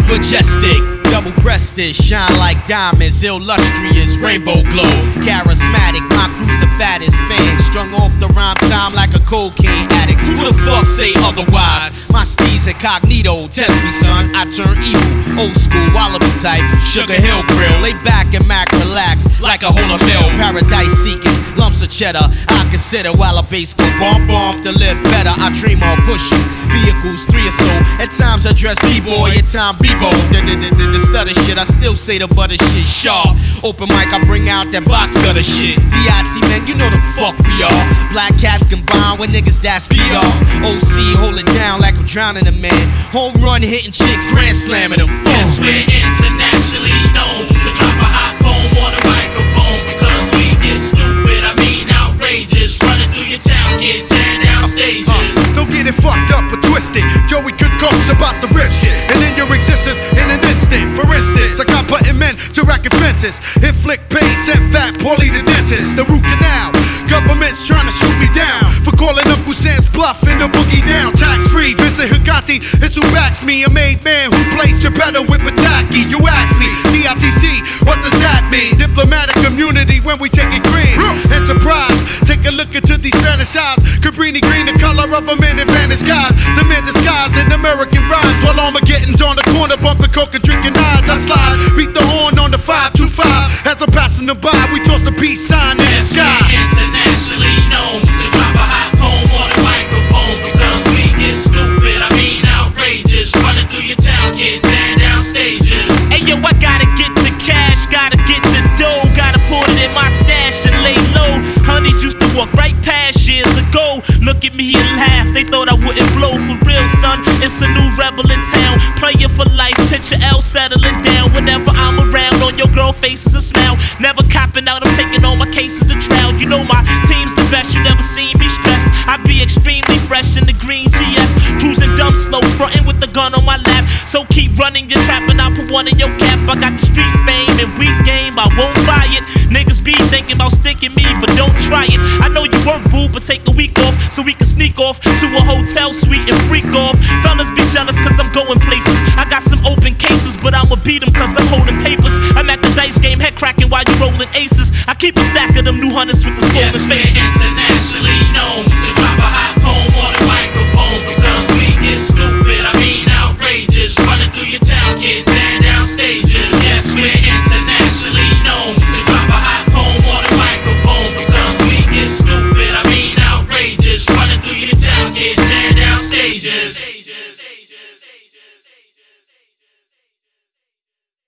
majestic, double-breasted, shine like diamonds, illustrious, rainbow glow, charismatic. My crew's the fattest fan, strung off the rhyme time like a cocaine addict. Who the fuck say otherwise? My steez incognito, test me son, I turn evil, old school, wallaby type, Sugar Hill grill, lay back and Mac relax like a whole mill, paradise seeking, lumps of cheddar. I consider while a bass go bump to live better. I dream on pushing vehicles, 3 or so. At times I dress b-boy, at time b-boy. The stutter shit, I still say the butter shit sharp. Open mic, I bring out that box gutter shit. DIT man, you know the fuck we are. Black cats combined with niggas that's PR. OC hold it down like I'm drowning a man. Home run hitting chicks, grand slamming them. Yes, we're internationally known to drop a hot poem on the microphone because we get stupid, I mean outrageous. Running through your town, get tearing down stages. Don't get it fucked up or twisted. Joey could coast about the rip shit and in your existence in an instant. For instance, I got putting men to racket fences, inflict pain, sent fat, poorly the dentist. The root canal, government's trying to shoot me down for calling Uncle Sam's bluff in the boogie down. Tax free, Vincent Hagati, it's who backs me. A made man who plays Geppetto with Pataki. You ask me, DITC, what does that mean? Diplomatic community when we take it green. Enterprise, take a look into these Spanish eyes. Cabrini green, the color of a man in Spanish skies. The man disguised in American rhymes while Armageddon's on the corner bumping coke and drinking knives. I slide, beat the horn on the 525 as I'm passing them by. We toss the peace sign in the Yes, sky. we're internationally known to drop a hot poem on the microphone because we get stupid, I mean outrageous. Running through your town, get tearing down stages. Hey yo, I gotta get the cash, gotta get the dough, gotta put it in my stash and lay low. Honeys used to walk right past years ago. Look at me and laugh, they thought I wouldn't blow. For real, son, it's a new rebel in town. Player for life, picture L settling down. Whenever I'm around, on your girl face is a smile. Never copping out, I'm taking all my cases to trial. You know my team's the best, you never seen me stressed. I be extremely fresh in the green GS, cruising dumb slow, frontin' with the gun on my lap. So keep running your trap and I'll put one in your cap. I got the street fame and weak game, I won't buy it. Niggas be thinking about sticking me, but don't try it. I know you work, boo, but take a week off so we can sneak off to a hotel suite and freak off. Fellas be jealous cause I'm going places. I got some open cases, but I'ma beat them cause I'm holding papers. I'm at the dice game, head cracking while you rolling aces. I keep a stack of them new hunters with the Yes, swollen we're faces. internationally known to drop a hot poem on the microphone because we get stupid, I mean outrageous. Running through your town, get tearing down stages. Yes, we're international.